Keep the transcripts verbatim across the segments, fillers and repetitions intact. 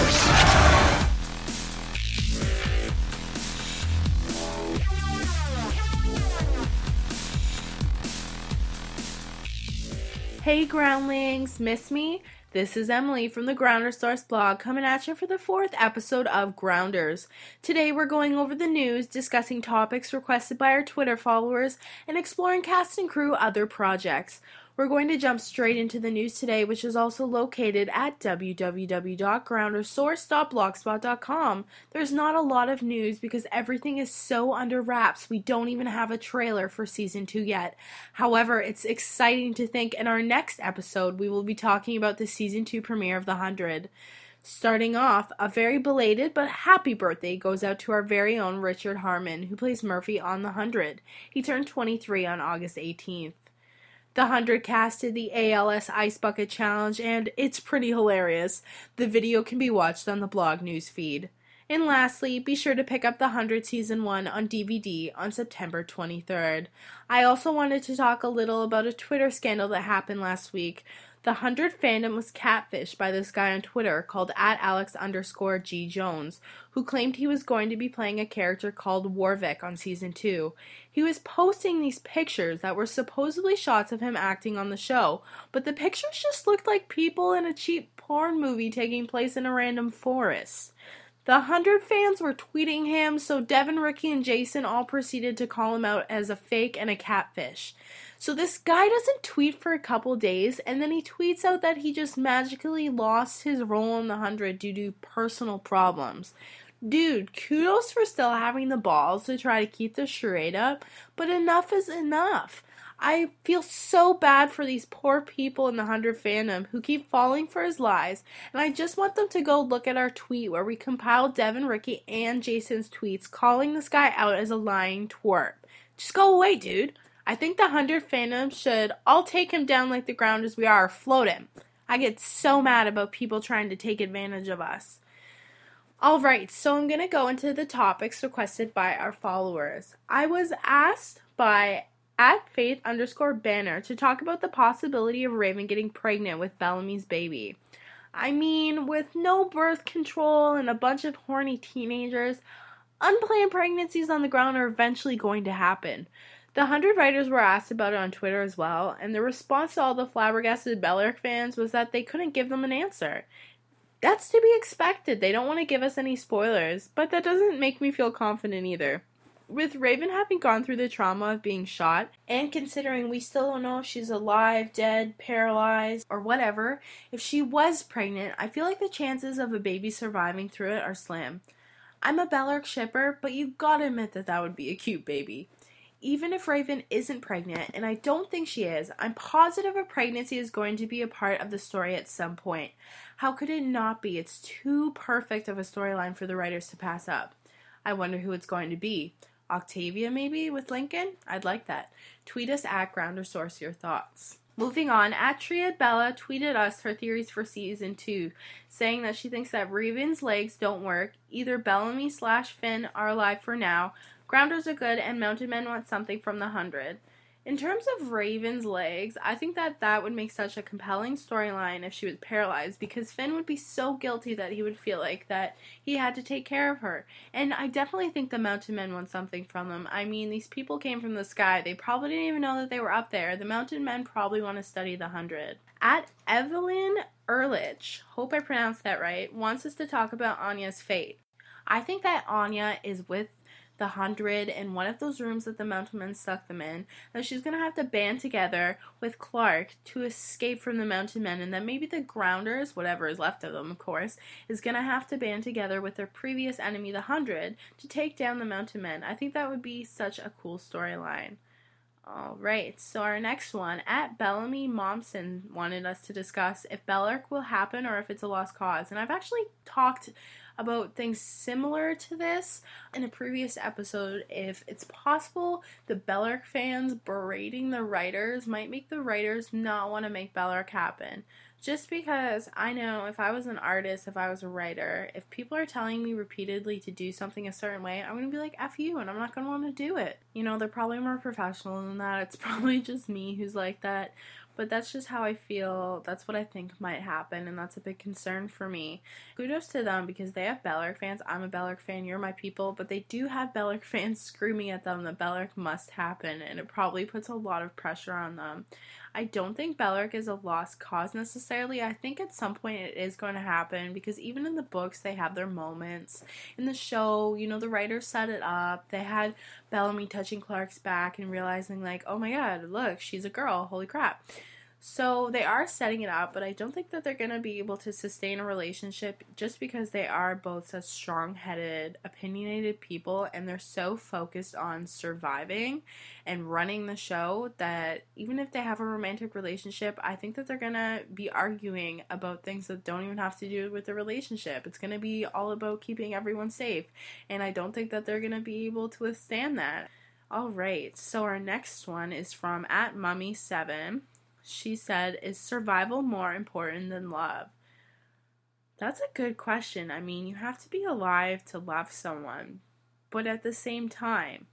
Hey groundlings, miss me? This is Emily from the Grounder Source blog coming at you for the fourth episode of Grounders. Today we're going over the news, discussing topics requested by our Twitter followers, and exploring cast and crew other projects. We're going to jump straight into the news today, which is also located at w w w dot groundersource dot blogspot dot com. There's not a lot of news because everything is so under wraps. We don't even have a trailer for season two yet. However, it's exciting to think in our next episode we will be talking about the season two premiere of The Hundred. Starting off, a very belated but happy birthday goes out to our very own Richard Harmon, who plays Murphy on The Hundred. He turned twenty-three on August eighteenth. The Hundred casted the A L S Ice Bucket Challenge, and it's pretty hilarious. The video can be watched on the blog news feed. And lastly, be sure to pick up The Hundred Season one on D V D on September twenty-third. I also wanted to talk a little about a Twitter scandal that happened last week. The Hundred fandom was catfished by this guy on Twitter called at Alex underscore G Jones, who claimed he was going to be playing a character called Warwick on season two. He was posting these pictures that were supposedly shots of him acting on the show, but the pictures just looked like people in a cheap porn movie taking place in a random forest. The Hundred fans were tweeting him, so Devin, Ricky, and Jason all proceeded to call him out as a fake and a catfish. So this guy doesn't tweet for a couple days, and then he tweets out that he just magically lost his role in The Hundred due to personal problems. Dude, kudos for still having the balls to try to keep the charade up, but enough is enough. I feel so bad for these poor people in the Hundred fandom who keep falling for his lies, and I just want them to go look at our tweet where we compiled Devin, Ricky, and Jason's tweets calling this guy out as a lying twerp. Just go away, dude. I think the Hundred fandom should all take him down like the Grounders we are, or float him. I get so mad about people trying to take advantage of us. Alright, so I'm going to go into the topics requested by our followers. I was asked by at faith underscore banner to talk about the possibility of Raven getting pregnant with Bellamy's baby. I mean, with no birth control and a bunch of horny teenagers, unplanned pregnancies on the ground are eventually going to happen. The Hundred writers were asked about it on Twitter as well, and the response to all the flabbergasted Bellark fans was that they couldn't give them an answer. That's to be expected. They don't want to give us any spoilers, but that doesn't make me feel confident either. With Raven having gone through the trauma of being shot, and considering we still don't know if she's alive, dead, paralyzed, or whatever, if she was pregnant, I feel like the chances of a baby surviving through it are slim. I'm a Bellark shipper, but you gotta admit that that would be a cute baby. Even if Raven isn't pregnant, and I don't think she is, I'm positive a pregnancy is going to be a part of the story at some point. How could it not be? It's too perfect of a storyline for the writers to pass up. I wonder who it's going to be. Octavia, maybe, with Lincoln? I'd like that. Tweet us at Groundersource your thoughts. Moving on, at Triad Bella tweeted us her theories for season two, saying that she thinks that Raven's legs don't work, either Bellamy slash Finn are alive for now, Grounders are good, and Mountain Men want something from the Hundred. In terms of Raven's legs, I think that that would make such a compelling storyline if she was paralyzed, because Finn would be so guilty that he would feel like that he had to take care of her. And I definitely think the Mountain Men want something from them. I mean, these people came from the sky. They probably didn't even know that they were up there. The Mountain Men probably want to study the Hundred. At Evelyn Ehrlich, hope I pronounced that right, wants us to talk about Anya's fate. I think that Anya is with the Hundred in one of those rooms that the Mountain Men stuck them in, and she's going to have to band together with Clark to escape from the Mountain Men, and then maybe the Grounders, whatever is left of them, of course, is going to have to band together with their previous enemy, the Hundred, to take down the Mountain Men. I think that would be such a cool storyline. Alright, so our next one, at Bellamy Momsen, wanted us to discuss if Bellark will happen or if it's a lost cause, and I've actually talked about things similar to this in a previous episode. If it's possible, the Bellark fans berating the writers might make the writers not want to make Bellark happen. Just because I know if I was an artist, if I was a writer, if people are telling me repeatedly to do something a certain way, I'm going to be like, F you, and I'm not going to want to do it. You know, they're probably more professional than that. It's probably just me who's like that. But that's just how I feel. That's what I think might happen, and that's a big concern for me. Kudos to them because they have Beleric fans. I'm a Beleric fan. You're my people. But they do have Beleric fans screaming at them that Beleric must happen, and it probably puts a lot of pressure on them. I don't think Beleric is a lost cause necessarily. I think at some point it is going to happen because even in the books they have their moments. In the show, you know, the writers set it up. They had Bellamy touching Clark's back and realizing like, oh my god, look, she's a girl. Holy crap. So they are setting it up, but I don't think that they're going to be able to sustain a relationship just because they are both such strong-headed, opinionated people, and they're so focused on surviving and running the show that even if they have a romantic relationship, I think that they're going to be arguing about things that don't even have to do with the relationship. It's going to be all about keeping everyone safe, and I don't think that they're going to be able to withstand that. All right, so our next one is from at Mummy seven. She said, is survival more important than love? That's a good question. I mean, you have to be alive to love someone. But at the same time,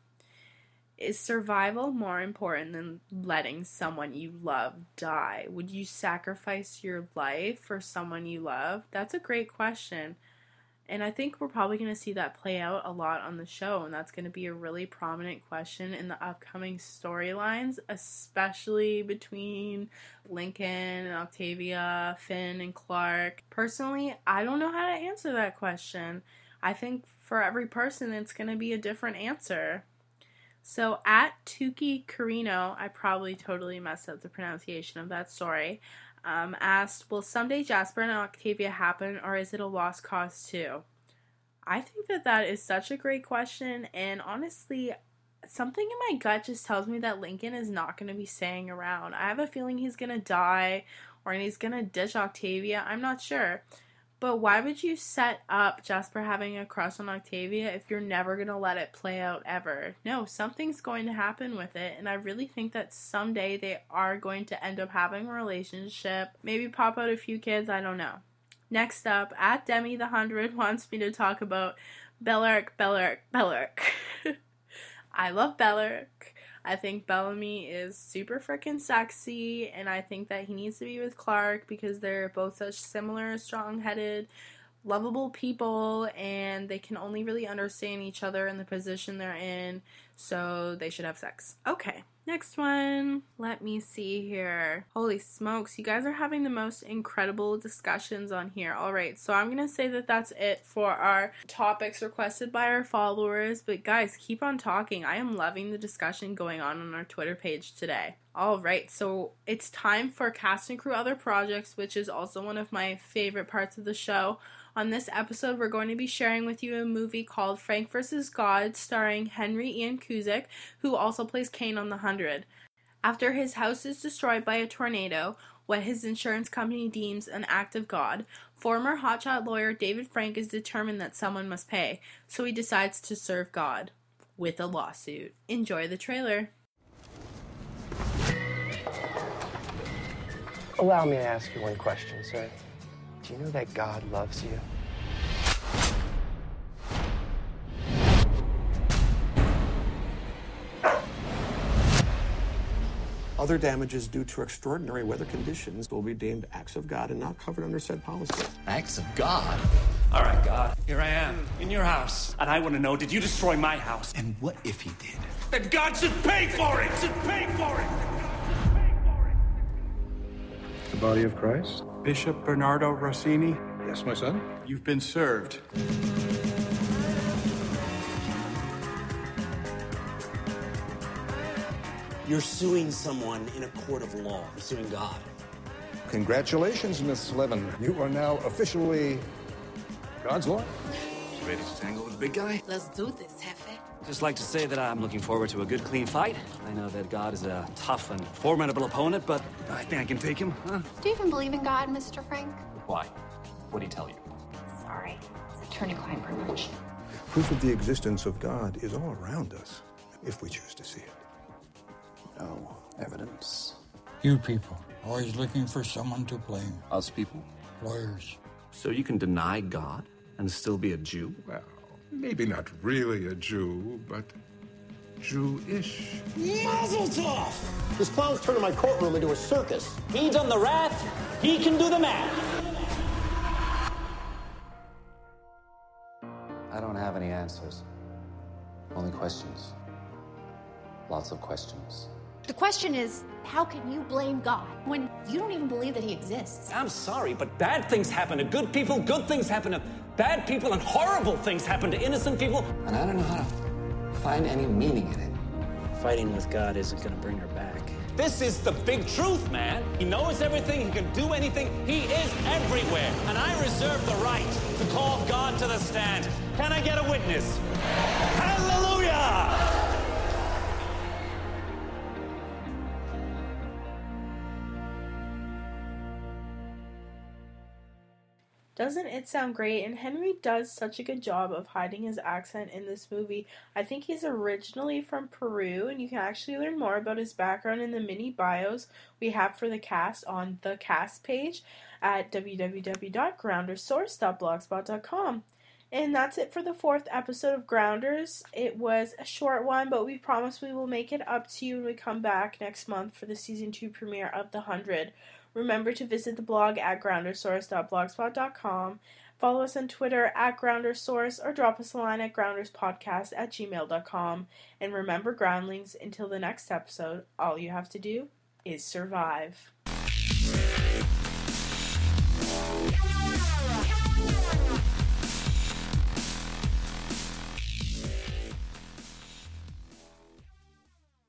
is survival more important than letting someone you love die? Would you sacrifice your life for someone you love? That's a great question. And I think we're probably going to see that play out a lot on the show, and that's going to be a really prominent question in the upcoming storylines, especially between Lincoln and Octavia, Finn and Clark. Personally, I don't know how to answer that question. I think for every person, it's going to be a different answer. So at Tuki Carino, I probably totally messed up the pronunciation of that story, Um, asked, will someday Jasper and Octavia happen, or is it a lost cause too? I think that that is such a great question, and honestly, something in my gut just tells me that Lincoln is not going to be staying around. I have a feeling he's going to die, or he's going to ditch Octavia. I'm not sure. But why would you set up Jasper having a crush on Octavia if you're never going to let it play out ever? No, something's going to happen with it, and I really think that someday they are going to end up having a relationship, maybe pop out a few kids, I don't know. Next up, at Demi the Hundred wants me to talk about Beleric, Beleric, Beleric. I love Beleric. I think Bellamy is super freaking sexy, and I think that he needs to be with Clark because they're both such similar, strong-headed, lovable people, and they can only really understand each other in the position they're in, so they should have sex. Okay, next one. Let me see here. Holy smokes, you guys are having the most incredible discussions on here. Alright, so I'm gonna say that that's it for our topics requested by our followers, but guys, keep on talking. I am loving the discussion going on on our Twitter page today. Alright, so it's time for Cast and Crew Other Projects, which is also one of my favorite parts of the show. On this episode, we're going to be sharing with you a movie called Frank versus God, starring Henry Ian Cusick, who also plays Kane on The Hundred. After his house is destroyed by a tornado, what his insurance company deems an act of God, former hotshot lawyer David Frank is determined that someone must pay, so he decides to serve God with a lawsuit. Enjoy the trailer. Allow me to ask you one question, sir. Do you know that God loves you? Other damages due to extraordinary weather conditions will be deemed acts of God and not covered under said policy. Acts of God? All right, God, here I am, in your house. And I want to know, did you destroy my house? And what if he did? Then God should pay for it! Should pay for it! The body of Christ? Bishop Bernardo Rossini, Yes, my son? you've been served. You're suing someone in a court of law. You're suing God. Congratulations, Miss Levin. You are now officially God's lawyer. You ready to tangle with the big guy? Let's do this, Jefe. Just like to say that I'm looking forward to a good, clean fight. I know that God is a tough and formidable opponent, but I think I can take him, huh? Do you even believe in God, Mister Frank? Why? What'd he tell you? Sorry. It's attorney-client privilege. Proof of the existence of God is all around us, if we choose to see it. No evidence. You people, always looking for someone to blame. Us people? Lawyers. So you can deny God and still be a Jew? Well, maybe not really a Jew, but Jewish. Mazel tov! This clown's turning my courtroom into a circus. He done the wrath, he can do the math. I don't have any answers. Only questions. Lots of questions. The question is, how can you blame God when you don't even believe that he exists? I'm sorry, but bad things happen to good people, good things happen to bad people, and horrible things happen to innocent people. And I don't know how to find any meaning in it. Fighting with God isn't gonna bring her back. This is the big truth, man. He knows everything, he can do anything, he is everywhere. And I reserve the right to call God to the stand. Can I get a witness? Hallelujah! Doesn't it sound great? And Henry does such a good job of hiding his accent in this movie. I think he's originally from Peru, and you can actually learn more about his background in the mini bios we have for the cast on the cast page at w w w dot groundersource dot blogspot dot com. And that's it for the fourth episode of Grounders. It was a short one, but we promise we will make it up to you when we come back next month for the season two premiere of The Hundred. Remember to visit the blog at groundersource dot blogspot dot com. Follow us on Twitter at groundersource or drop us a line at grounderspodcast at gmail dot com. And remember, groundlings, until the next episode, all you have to do is survive.